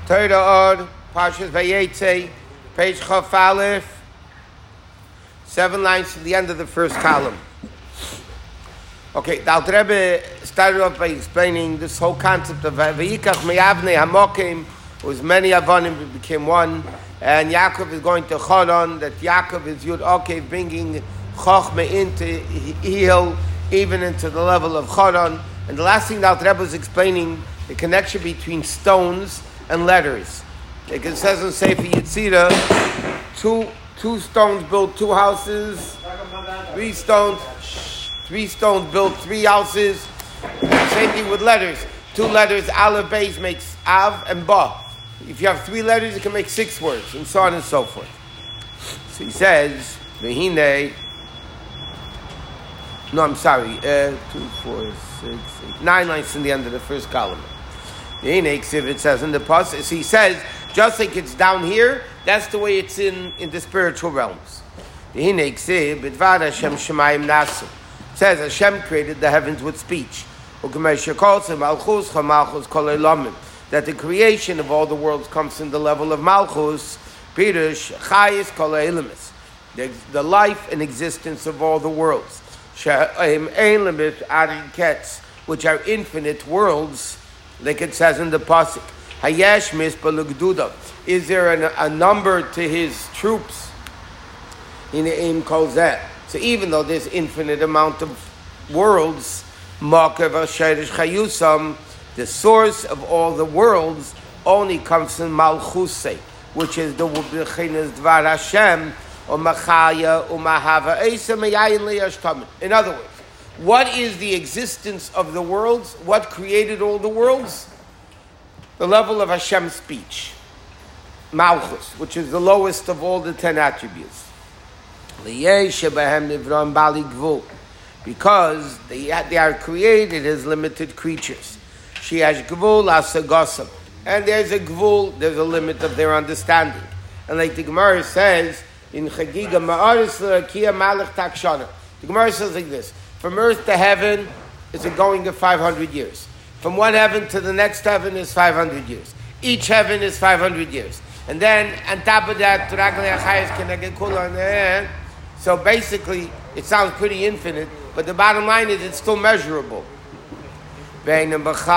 Torah Or, Parshas Vayetze, page Chaf Aleph, 7 lines to the end of the first column. Okay, the Alter Rebbe started off by explaining this whole concept of Vayikach Me'avnei Hamokim, was many Avonim became one, and Yaakov is going to Choron, that Yaakov is Yud Okev, bringing Chochmah into Hil, even into the level of Choron. And the last thing the Alter Rebbe was explaining, the connection between stones and letters. Like it says in Sefer Yetzirah, two stones built 2 houses, 3 stones built 3 houses. Same thing with letters. 2 letters, Aleph, Beis makes Av and Ba. If you have 3 letters, you can make 6 words, and so on and so forth. So he says, Vehine, 2, 4, 6, 8, 9 lines in the end of the first column. It says in the pasuk, he says, just like it's down here, that's the way it's in the spiritual realms. It says Hashem created the heavens with speech. That the creation of all the worlds comes in the level of Malchus, the life and existence of all the worlds, which are infinite worlds. Like it says in the pasuk, Hayesh Mispa L'Gduda. Is there a number to his troops? In the aim calls that. So even though there's infinite amount of worlds, Ma'akev HaSheirish Chayusam, the source of all the worlds only comes from Malchusei, which is the Bechinas Dvar Hashem, or Machaya, or Mahava Eisa Meyayin Leyashtamin. In other words, what is the existence of the worlds? What created all the worlds? The level of Hashem's speech. Malchus, which is the lowest of all the 10 attributes. Because they are created as limited creatures. She has gvul asagosam. And there's a gvul, there's a limit of their understanding. And like the Gemara says, in Chagiga Ma'aris L'Rakia Malach Takshana. The Gemara says like this. From earth to heaven is a going of 500 years. From one heaven to the next heaven is 500 years. Each heaven is 500 years. And then, on top of that, so basically, it sounds pretty infinite, but the bottom line is it's still measurable. And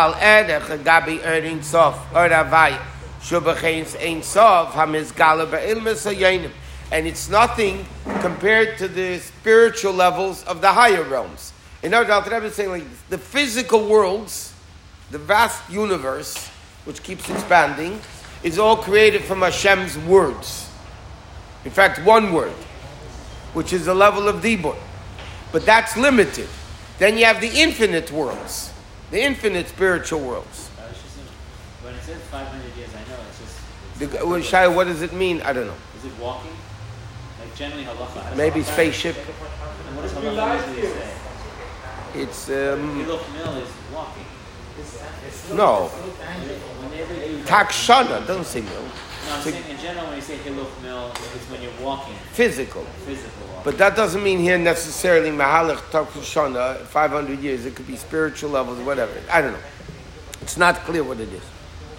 it's nothing compared to the spiritual levels of the higher realms. In other words, Alter Rebbe is saying like this, the physical worlds, the vast universe, which keeps expanding, is all created from Hashem's words. In fact, one word, which is the level of Dibur. But that's limited. Then you have the infinite worlds, the infinite spiritual worlds. When it says 500 years, I know it's just... Shai, what does it mean? I don't know. Is it walking? Generally halacha. Maybe spaceship. And what does halacha usually say? It's Hiluch mil is walking. no. Takshana doesn't say mil. No, I'm saying in general when you say hiluch mil, it's when you're walking. Physical. Physical walking. But that doesn't mean here necessarily mahalach takshana. 500 years. It could be spiritual levels, whatever. I don't know. It's not clear what it is.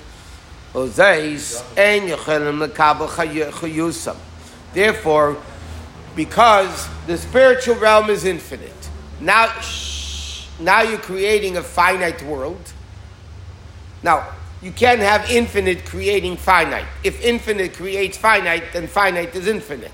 Therefore, because the spiritual realm is infinite, now you're creating a finite world. Now, you can't have infinite creating finite. If infinite creates finite, then finite is infinite.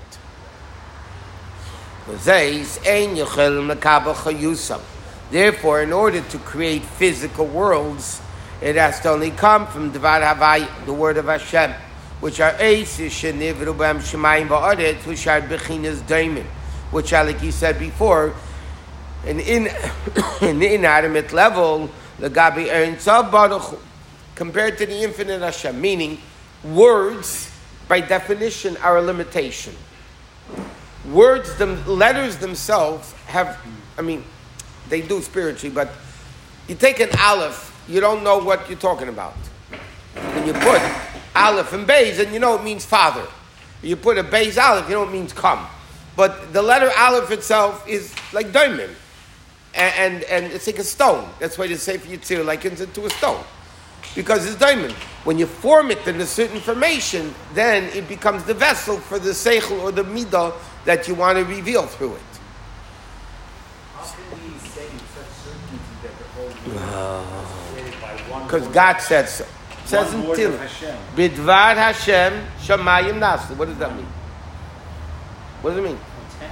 Therefore, in order to create physical worlds, it has to only come from Dvar Havai, the word of Hashem, which are Eish, Shenivru B'hem Shemayim V'Aretz, which are Bechinas Daimim, which are, like you said before, in the inanimate level, L'Gabi Ein Tzav Baruch Hu, compared to the infinite Hashem, meaning words, by definition, are a limitation. Words, letters themselves have, they do spiritually, but you take an aleph, you don't know what you're talking about. When you put aleph and beis, and you know it means father. You put a beis aleph, you know it means come. But the letter aleph itself is like diamond. And it's like a stone. That's why they say for Yitzir, like into a stone. because it's diamond. When you form it in a certain formation, then it becomes the vessel for the seichel or the midah that you want to reveal through it. How can we say with such certainty that the whole world is created by one Because word? God said so. It says in One word of Tehillim, Hashem. Bidvar Hashem Shamayim Nasu. What does that mean? What does it mean?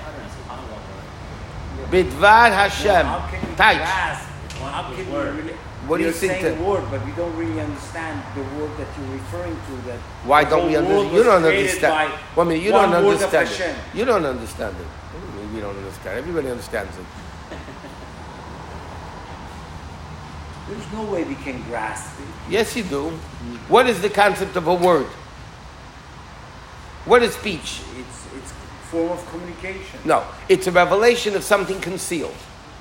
Bidvar Hashem. How can you Taich. grasp? How can you really, What do you you're think saying that- the word, but we don't really understand the word that you're referring to. That Why the don't we whole world understand? You was don't created understand. by Well, I mean, you one don't word of understand it. Hashem. You don't understand it. What do you mean we don't understand? Everybody understands it. There's no way we can grasp it. Yes, you do. What is the concept of a word? What is speech? It's form of communication. No, it's a revelation of something concealed.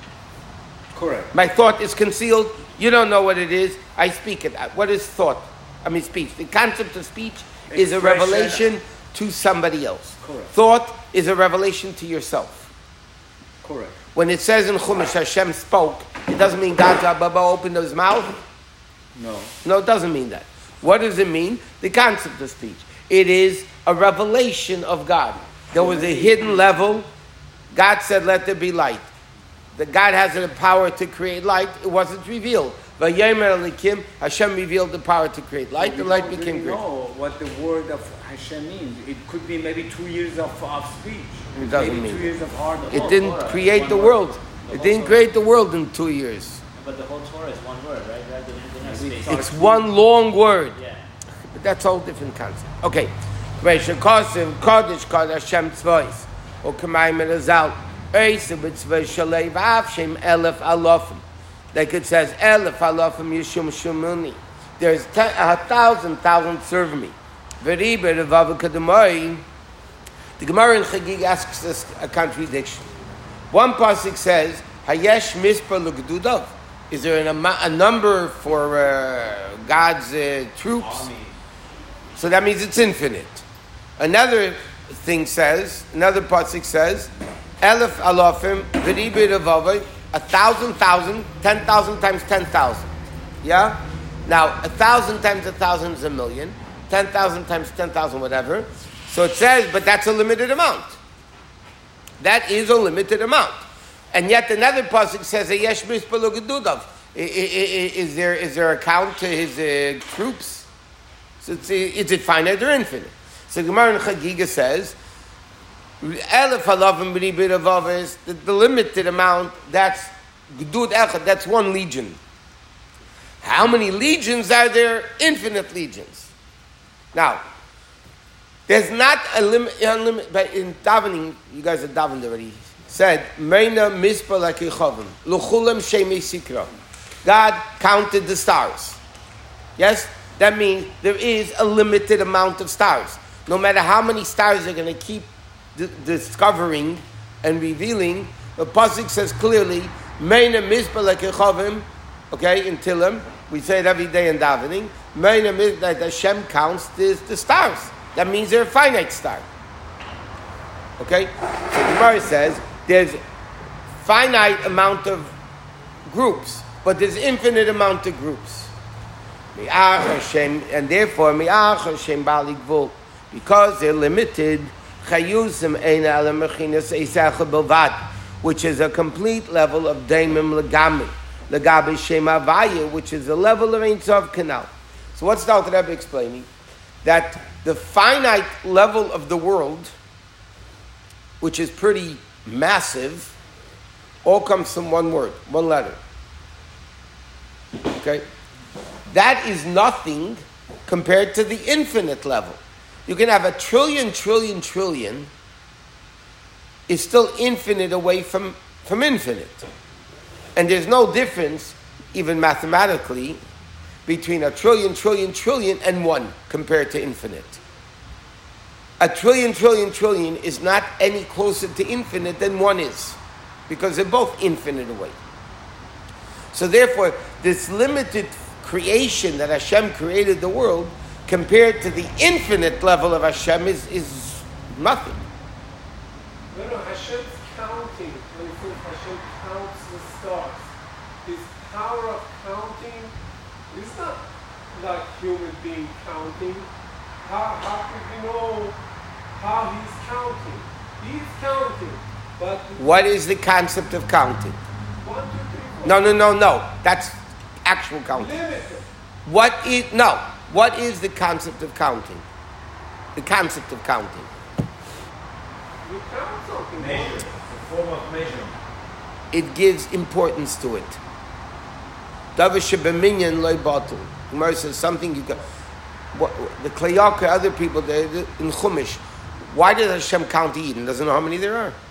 Correct. My thought is concealed. You don't know what it is. I speak it. What is thought? I mean, speech. The concept of speech is a Expression. revelation to somebody else. Correct. Thought is a revelation to yourself. Correct. When it says in Chumash Hashem spoke, it doesn't mean God opened his mouth. No. No, it doesn't mean that. What does it mean? The concept of speech. It is a revelation of God. There was a hidden level. God said, let there be light. That God has the power to create light. It wasn't revealed. Vayemer Elikim, Hashem revealed the power to create light. The light became We great. know what the word of Hashem means. It could be maybe 2 years of speech. It doesn't maybe mean 2 years of hard. It didn't create the world. It didn't create the world in 2 years. But the whole Torah is one word, right? Rather than space. It's one long word. Yeah. But that's a whole different concept. Okay. Reisha Kosev, Kodesh, Kodesh, Hashem Tzvois. O Kamayim Erazal. Eisa B'Tzvoi Shalev Avshem Elef Alofim. Like it says, Elef Alofim Yishum Shumuni. There's 1,000 serve me. Veriber Revav Kadamoi. The Gemara in Chagig asks us a contradiction. One pasuk says, Hayesh Mispar L'Gdudov. Is there a number for God's troops? So that means it's infinite. Another thing says, another pasuk says, Elef alofim v'ribei revavai, 1,000, 10,000 times 10,000. Yeah? Now, 1,000 times 1,000 is 1,000,000. 10,000 times 10,000, whatever. So it says, but that's a limited amount. That is a limited amount. And yet another pasuk says, Yesh mispar l'gedudav. Is there a count to his troops? So is it finite or infinite? So Gemara in Chagiga says, Elef halavim b'ribei revav, the limited amount, that's gedud echad, that's one legion. How many legions are there? Infinite legions. Now, there's not a limit, but in davening, you guys have davened already, said, Meina mispar l'kechavim, l'chulam shemei sikra. God counted the stars. Yes? That means there is a limited amount of stars. No matter how many stars they're going to keep discovering and revealing, the pasuk says clearly, Meina mispar l'kechavim, okay, in Tehillim, we say it every day in davening, Meina mispar, that Hashem counts the stars. That means they're a finite star. Okay? So Gemara says, there's finite amount of groups, but there's infinite amount of groups. And therefore, because they're limited, which is a complete level of daimim legabe shem avaya, which is a level of Ein Sof Kanal. So what's the Alter Rebbe explaining? That the finite level of the world, which is pretty massive, all comes from one word, one letter. Okay? That is nothing compared to the infinite level. You can have a trillion, is still infinite away from infinite. And there's no difference, even mathematically, between a trillion and one compared to infinite. A trillion is not any closer to infinite than one is, because they're both infinite away. So therefore, this limited creation that Hashem created the world, compared to the infinite level of Hashem, is nothing. No, Hashem's counting. When he says Hashem counts the stars, his power of counting is not like human being counting. How can we know how he's counting? He's counting, but What is the concept of counting? 1, 2, 3, 4. No. That's actual counting. Limited. What is the concept of counting? The concept of counting. You count something. Measure. It's a form of measurement. It gives importance to it. Davar shebeminyan loy batul. Gemara says something you got. The Klayaka, other people, in Chumash, why does Hashem count Eden? Doesn't know how many there are.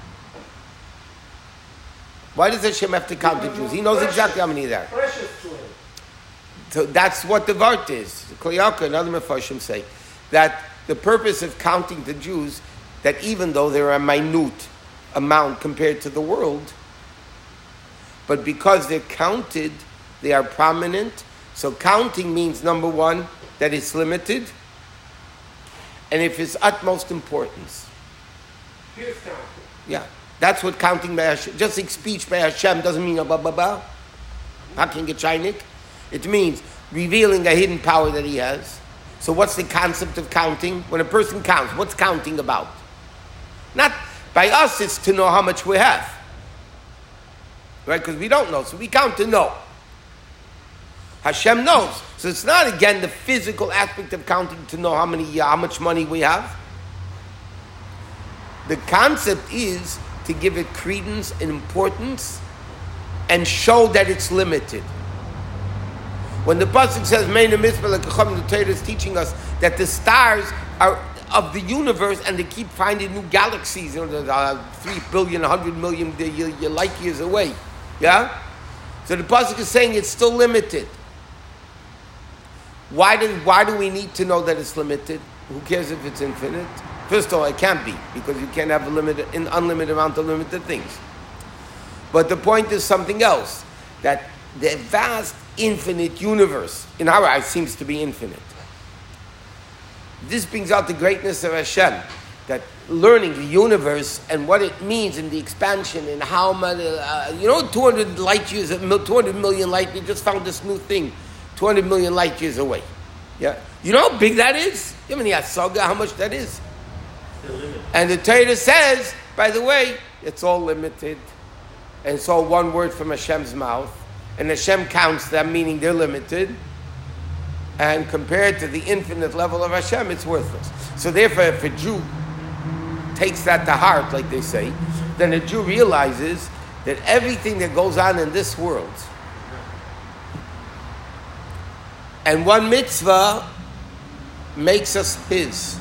Why does Hashem have to count the Jews? He knows exactly how many there are. Precious to him. So that's what the Vart is. The Klayaka and other Mefarshim say that the purpose of counting the Jews, that even though they're a minute amount compared to the world, but because they're counted, they are prominent. So counting means, number one, that it's limited, and if it's utmost importance. He's counting. Yeah, that's what counting by Hashem. Just like speech by Hashem doesn't mean a ba. Haking a chaynik. It means revealing a hidden power that he has. So what's the concept of counting? When a person counts, what's counting about? Not by us, it's to know how much we have. Right? Because we don't know, so we count to know. Hashem knows. So it's not, again, the physical aspect of counting to know how much money we have. The concept is to give it credence and importance and show that it's limited. When the pasuk says, "Meina mitzvah lekacham," the Torah is teaching us that the stars are of the universe, and they keep finding new galaxies. You know, 3 billion, 100 million your light years away. Yeah. So the pasuk is saying it's still limited. Why do we need to know that it's limited? Who cares if it's infinite? First of all, it can't be, because you can't have an unlimited amount of limited things. But the point is something else, that the vast, infinite universe, in our eyes, seems to be infinite. This brings out the greatness of Hashem, that learning the universe and what it means in the expansion and how much, 200 light years, 200 million light years, just found this new thing, 200 million light years away. Yeah, you know how big that is? You have any asaga how much that is? And the Torah says, by the way, it's all limited. And it's all one word from Hashem's mouth. And Hashem counts them, meaning they're limited. And compared to the infinite level of Hashem, it's worthless. So therefore, if a Jew takes that to heart, like they say, then a Jew realizes that everything that goes on in this world, and one mitzvah makes us his.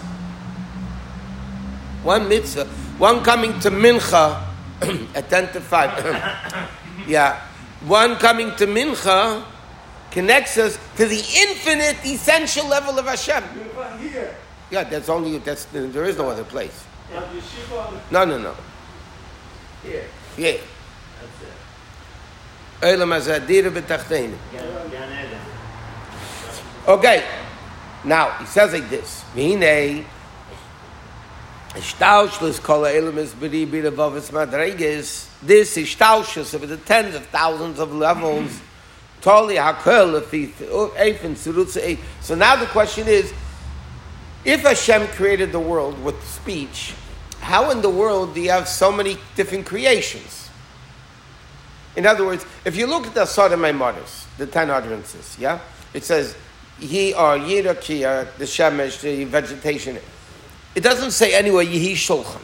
One mitzvah, one coming to mincha at 10 to 5. Yeah, one coming to mincha connects us to the infinite, essential level of Hashem. Here. Yeah, there is no other place. At yeshiva. No. Here. Yeah. That's it. Olam hazeh b'tachteinu. Gan Eden. Okay, now he says like this: V'hinei Ishtaushus kol ha'elam is b'ri b'revavos madreges. This Ishtaushus of the tens of thousands of levels. Totally hakol eifin surutza. So now the question is: if Hashem created the world with speech, how in the world do you have so many different creations? In other words, if you look at the Asar Maimaros, the 10 utterances, yeah, it says Yehi or Yirakia, the Shemesh, the vegetation. It doesn't say anywhere Yehi Shulchan.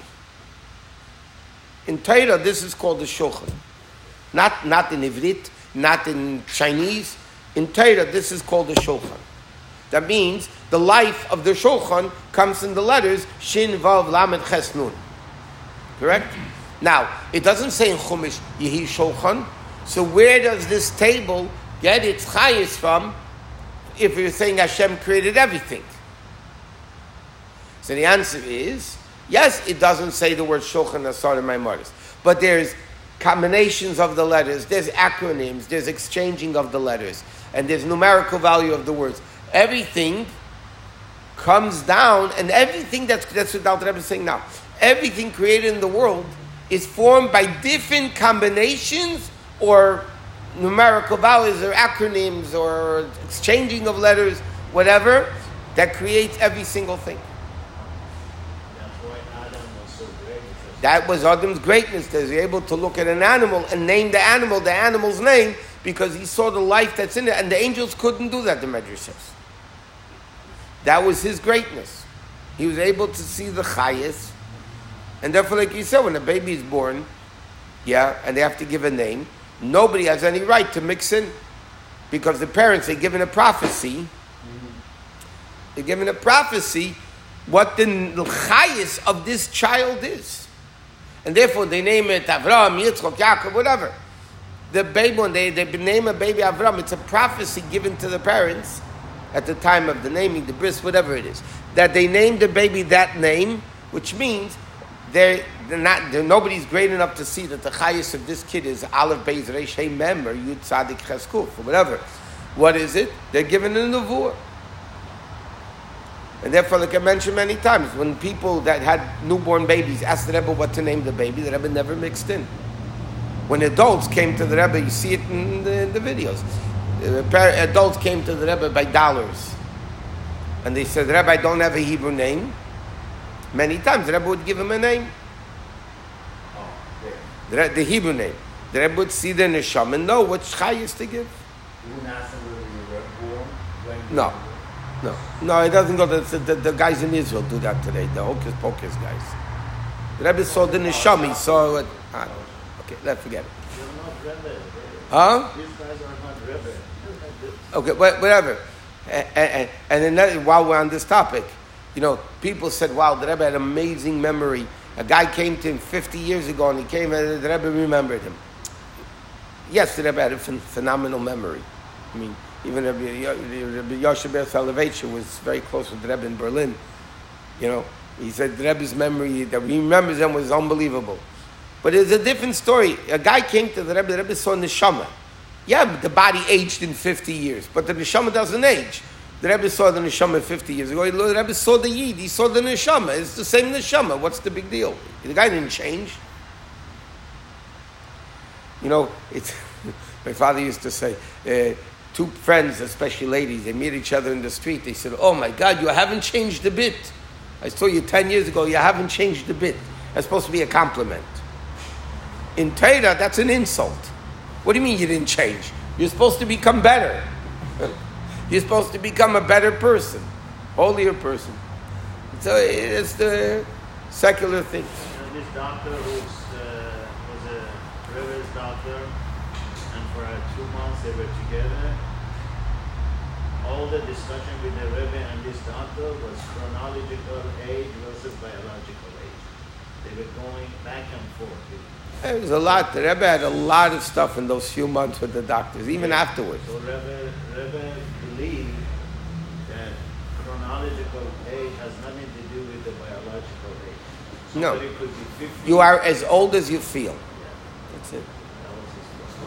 In Torah, this is called the Shulchan. Not in Ivrit, not in Chinese. In Torah, this is called the Shulchan. That means the life of the Shulchan comes in the letters Shin, Vav, Lamed, Ches, Nun. Correct? Now, it doesn't say in Chumash Yehi Shulchan. So where does this table get its chayis from if you're saying Hashem created everything? So the answer is, yes, it doesn't say the word Shulchan Asar in Maimaros, but there's combinations of the letters, there's acronyms, there's exchanging of the letters, and there's numerical value of the words. Everything comes down, and everything that's what Dr. Rebbe is saying now, everything created in the world is formed by different combinations or numerical values or acronyms or exchanging of letters whatever, that creates every single thing. That's why Adam was so great. Because That was Adam's greatness, that he was able to look at an animal and name the animal's name, because he saw the life that's in it, and the angels couldn't do that, the Medrash says. That was his greatness. He was able to see the chayas, and therefore, like you said, when a baby is born, and they have to give a name, nobody has any right to mix in, because the parents, they're given a prophecy. They're given a prophecy what the chayas of this child is. And therefore they name it Avram, Yitzchok, Yaakov, whatever. The baby, when they name a baby Avram, it's a prophecy given to the parents at the time of the naming, the bris, whatever it is. That they named the baby that name, which means nobody's great enough to see that the chayas of this kid is Aleph Beis Reish Hey Mem or Yud Tzadik Ches Kuf or whatever. What is it? They're given a nevuah. And therefore, like I mentioned many times, when people that had newborn babies asked the Rebbe what to name the Rebbe never mixed in. When adults came to the Rebbe, you see it in the videos. Adults came to the Rebbe by dollars. And they said, Rebbe, I don't have a Hebrew name. Many times the Rebbe would give him a name. The Hebrew name. The Rebbe would see the neshama and know what chayas to give. you wouldn't ask them whether you were born when No. No, it doesn't go. The guys in Israel do that today. The hocus pocus guys. The Rebbe saw the neshama. He saw it. Okay, let's forget it. You're not Rebbe. Huh? These guys are not Rebbe. Okay, whatever. And then while we're on this topic, people said, wow, the Rebbe had amazing memory. A guy came to him 50 years ago and he came and the Rebbe remembered him. Yes, the Rebbe had a phenomenal memory. I mean, even Rabbi Yoshe Ber Soloveitcher was very close with the Rebbe in Berlin. He said the Rebbe's memory, that he remembers him, was unbelievable. But it's a different story. A guy came to the Rebbe saw neshama. Yeah, but the body aged in 50 years, but the neshama doesn't age. The Rebbe saw the neshama 50 years ago. The Rebbe saw the yid. He saw the neshama. It's the same neshama. What's the big deal? The guy didn't change. My father used to say, two friends, especially ladies, they meet each other in the street. They said, oh my God, you haven't changed a bit. I saw you 10 years ago. You haven't changed a bit. That's supposed to be a compliment. In Torah, that's an insult. What do you mean you didn't change? You're supposed to become better. You're supposed to become a better person, holier person. So it's the secular thing. This doctor was a Rebbe's doctor, and for 2 months they were together. All the discussion with the Rebbe and this doctor was chronological age versus biological age. They were going back and forth. There was a lot. The Rebbe had a lot of stuff in those few months with the doctors, even afterwards. So Rebbe believed that chronological age has nothing to do with the biological age. No. Somebody could be 50. You are as old as you feel. That's it. That was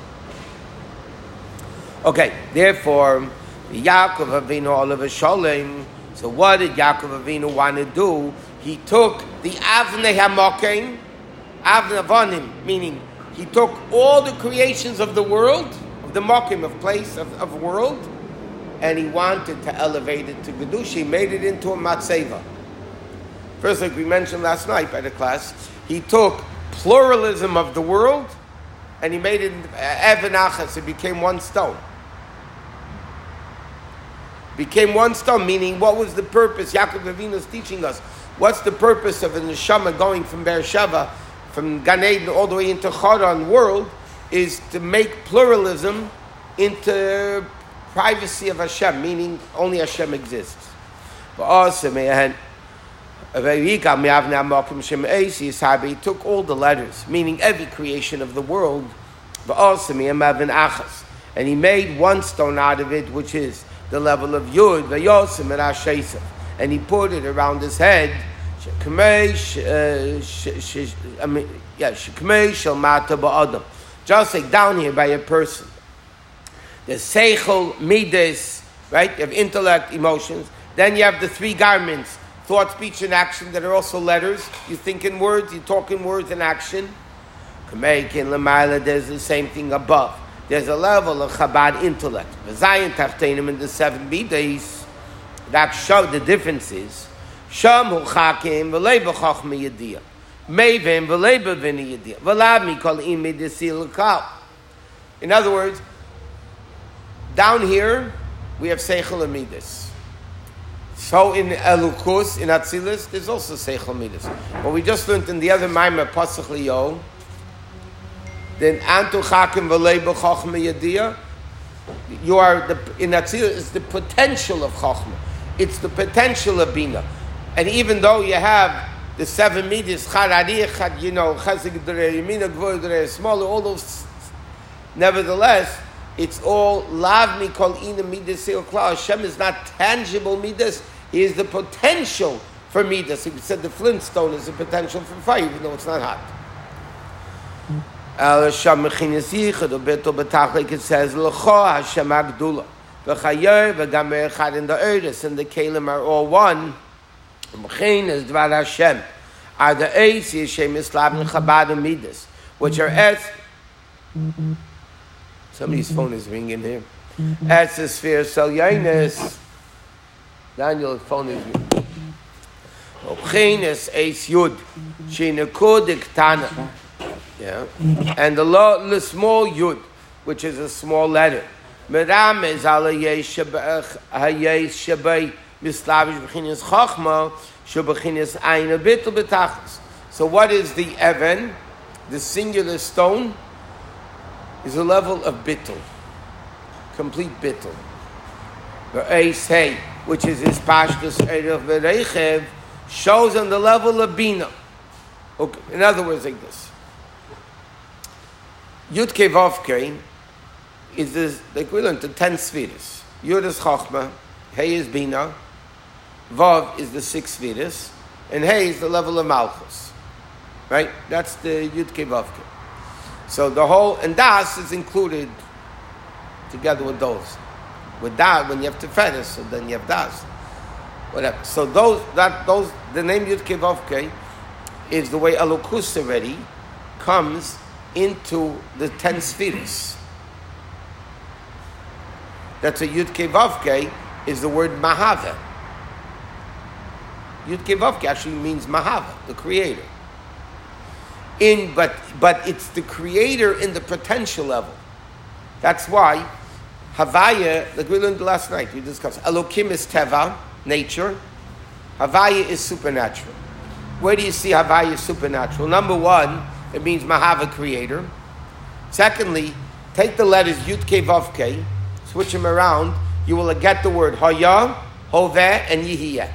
his Okay, therefore, Yaakov Avinu Olav Sholem. So what did Yaakov Avinu want to do? He took the Avnei HaMokim, Avnei Avanim, meaning he took all the creations of the world, of the Mokim, of place, of world, and he wanted to elevate it to Gedusha. He made it into a Matzeva. First, like we mentioned last night by the class, he took pluralism of the world and he made it Even Achas. It became one stone. Became one stone, meaning what was the purpose? Yaakov Avinu is teaching us. What's the purpose of a neshama going from Beersheba, from Gan Eden all the way into Charan world, is to make pluralism into privacy of Hashem, meaning only Hashem exists. He took all the letters, meaning every creation of the world, and he made one stone out of it, which is the level of Yud, and he put it around his head, just like down here by a person. There's Seichel, Midas, right? You have intellect, emotions. Then you have the three garments, thought, speech, and action, that are also letters. You think in words, you talk in words and action. There's the same thing above. There's a level of Chabad intellect. In the 7 Midas, that show the difference is Sham hu chakim v'lei b'chochma yediyah. Mevim v'lei b'vini yediyah. V'lav mikol im midasil kal. In other words, down here we have seichel and midas. So in Elukus, in Atzilus, there's also seichel midas. What we just learned in the other Maimah Pasach Liyo, then Antu Chakim V'lei B'Chochma Yediyah, you are in Atzilus is the potential of Chochma. It's the potential of Bina. And even though you have the 7 midas, Chad, you know, Chesed D'rei Yemina, Gvur D'rei Smaller, all those, nevertheless, it's all Lav Mikol Ina Midas Sil Kla. Hashem is not tangible Midas. He is the potential for Midas. He said the flintstone is the potential for fire, even though it's not hot. It says L'cho Hashem Agdula V'chayer V'gamer Echad in the Eretz and the Kalim are all one. M'chin is Dvar Hashem are the Eis Yishem Islav Chabad and Midas, which are Es. Somebody's phone is ringing here. Es the sphere Selyanis. Daniel's phone is ringing. M'chin is Eis Yud Shinakud Iktana. Yeah, and the small yud, which is a small letter. Meram is alayei shabay mislavish b'chinas chachma shab'chinas ayin bittul b'tachlis. So what is the even? The singular stone is a level of bittul, complete bittul. V'eis hey, which is his pashtus erev v'reichev, shows on the level of bina. Okay. In other words, like this. Yud Kei Vav Kei is the equivalent to 10 spheres. Yud is Chachma, Hey is Bina, Vav is the 6 spheres, and Hey is the level of Malchus. Right? That's the Yud Kei Vav Kei. So the whole, and Das is included together with those. With that, when you have Teferes, so then you have Das. Whatever. So the name Yud Kei Vav Kei is the way Elokus already comes into the 10 spheres. That's a Yud Kei Vav Kei is the word Mahava. Yud Kei Vav Kei actually means Mahava, the creator. But it's the creator in the potential level. That's why Havaya, like we learned last night, we discussed, Elokim is Teva, nature. Havaya is supernatural. Where do you see Havaya is supernatural? Number one, it means Mahava, creator. Secondly, take the letters Yud Kei Vav Kei, switch them around, you will get the word Haya, Hoveh, and Yihiyeh.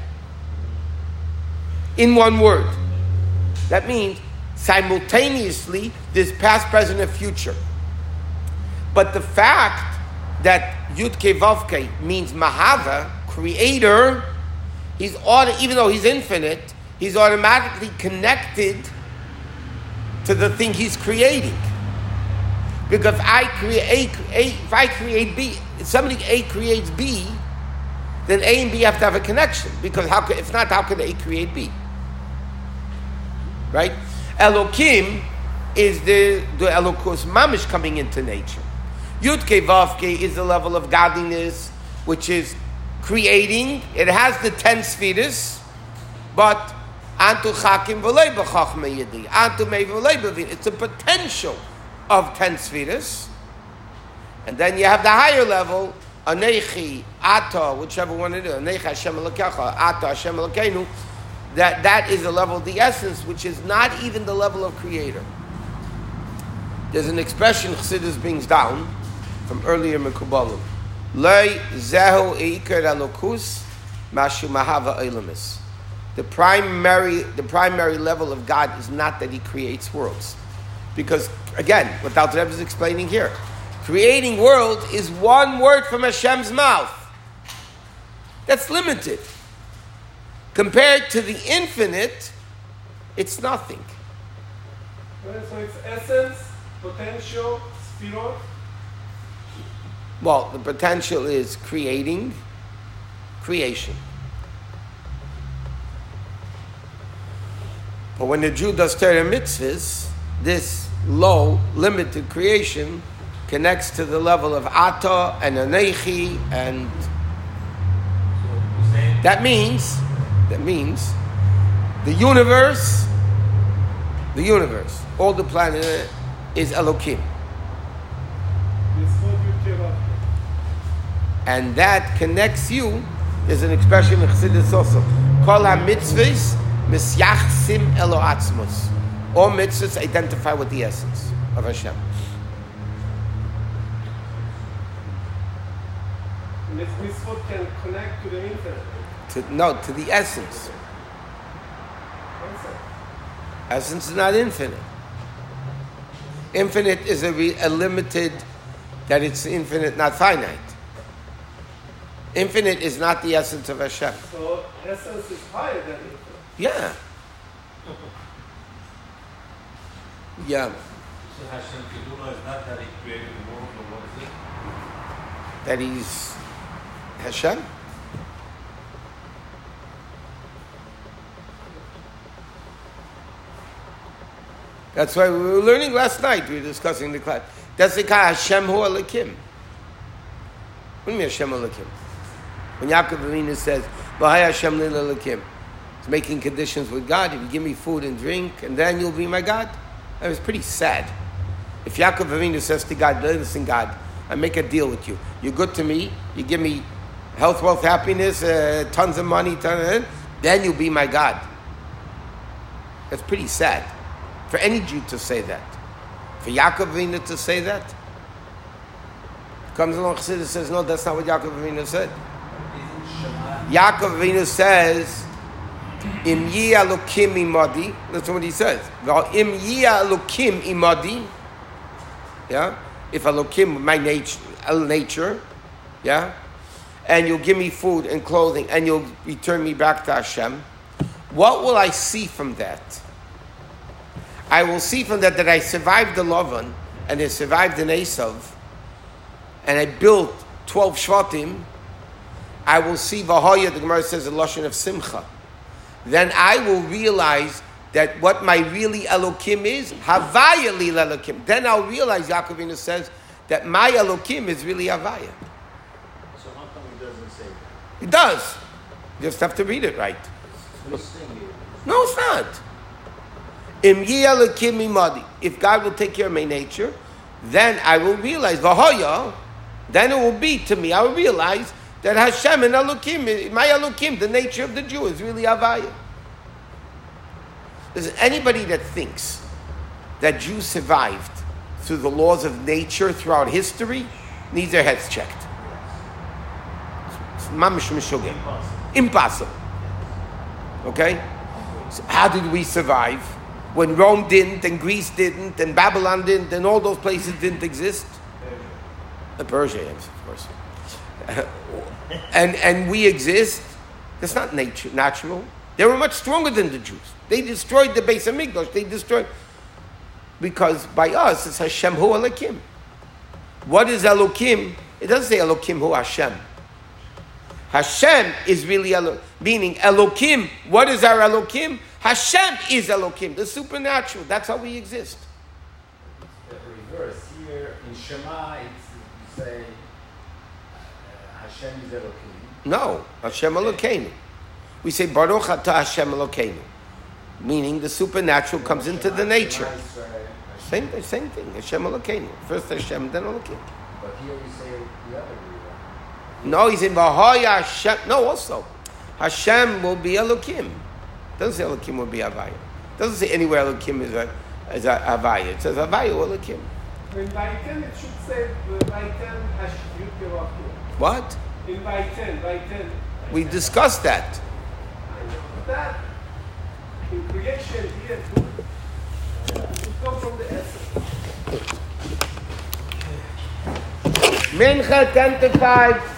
In one word. That means simultaneously there's past, present, and future. But the fact that Yud Kei Vav Kei means Mahava, creator, even though he's infinite, he's automatically connected to the thing he's creating. Because if I create B, if somebody A creates B, then A and B have to have a connection. Because if not, how could A create B? Right? Elokim is the Elokus Mamish coming into nature. Yud Kei Vav Kei is the level of godliness, which is creating. It has the 10 spheres, but Antu Chakim V'lei B'Chochma Yediyah. Antu Mei V'lei B'Vin. It's a potential of 10 spheres. And then you have the higher level, Anechi, Ata, whichever one it is. Anechi Hashem Elokecha, Ata Hashem Elokeinu. That is the level of the essence, which is not even the level of creator. There's an expression Chassidus brings down from earlier Mekubalim. Lei Zehu Eikar Elokus Mashu Mahava Eilamis. The primary level of God is not that He creates worlds. Because, again, what Dr. Rebbe is explaining here, creating world is one word from Hashem's mouth. That's limited. Compared to the infinite, it's nothing. So it's essence, potential, spirot. Well, the potential is creation. But when the Jew does Torah mitzvahs, this low, limited creation connects to the level of Ata and Anechi and... So you're saying That means the universe, all the planet is Elokim. And that connects you. There's an expression in Chassidus also. Kol ha-mitzvahs misyachsim elo atzmos. All mitzvahs identify with the essence of Hashem. And this mitzvot can connect to the infinite. To the essence. Essence is not infinite. Infinite is a limited, that it's infinite, not finite. Infinite is not the essence of Hashem. So essence is higher than infinite. Yeah. Yeah. So Hashem Kedula is not that he created the world, or what is it? That he's Hashem. That's why we were learning last night. We were discussing the class. That's the kind Hashem Hu Elokim. What do you mean Hashem Elokim? When Yaakov Avinu says, "V'hai Hashem Lil Elokim," he's making conditions with God. If you give me food and drink, and then you'll be my God. That was pretty sad. If Yaakov Avinu says to God, "Listen, God, I make a deal with you. You're good to me. You give me health, wealth, happiness, tons of money, then you'll be my God." That's pretty sad. For any Jew to say that. For Yaakov Avinu to say that. Comes along Chassidus says, no, that's not what Yaakov Avinu said. Yaakov Avinu says, Im yi Elokim imadi. That's what he says. Im yi Elokim imadi. Yeah? If Elokim, my nature, yeah? And you'll give me food and clothing, and you'll return me back to Hashem, what will I see from that? I will see from that I survived the Lavan, and I survived an Esav, and I built 12 Shvatim. I will see V'hoya, the Gemara says, a Lashon of Simcha. Then I will realize that what my really Elokim is, Havaya li Elokim. Then I'll realize, Yaakov Avinu says, that my Elokim is really Havaya. So how come he doesn't say that? It does. You just have to read it right. No, it's not. Im yi Elokim imadi. If God will take care of my nature, then I will realize, V'hoya, then it will be to me, I will realize that Hashem and Elokim, my Elokim, the nature of the Jew, is really Havaya. There's anybody that thinks that Jews survived through the laws of nature throughout history needs their heads checked. It's mamish mishugim. Impossible. Okay? So how did we survive? When Rome didn't, and Greece didn't, and Babylon didn't, and all those places didn't exist? Persia, yes, of course. and we exist. That's not natural. They were much stronger than the Jews. They destroyed the Beis Hamikdash. They destroyed, because by us it's Hashem Hu Elokim. What is Elokim? It doesn't say Elokim Hu Hashem. Hashem is really Elokim, meaning Elokim. What is our Elokim? Hashem is Elokim, the supernatural. That's how we exist. The reverse here in Shema, it's you say Hashem is Elokim. No, Hashem Elokeinu. We say Baruch Atah Hashem Elokeinu, meaning the supernatural comes into the nature. Same thing. Hashem Elokeinu. First Hashem, then Elokim. But here we say the other way. No, he's in V'hoya Hashem. No, also Hashem will be Elokim. Doesn't say Elokim will be Havaya. Doesn't say anywhere Elokim is a Havaya. It says Havaya or Elokim. In Vayten it should say Vayten Hashem Elokim. What? In Vayten. We discussed that. That in creation here too, it comes from the essence. Mincha 10 to 5.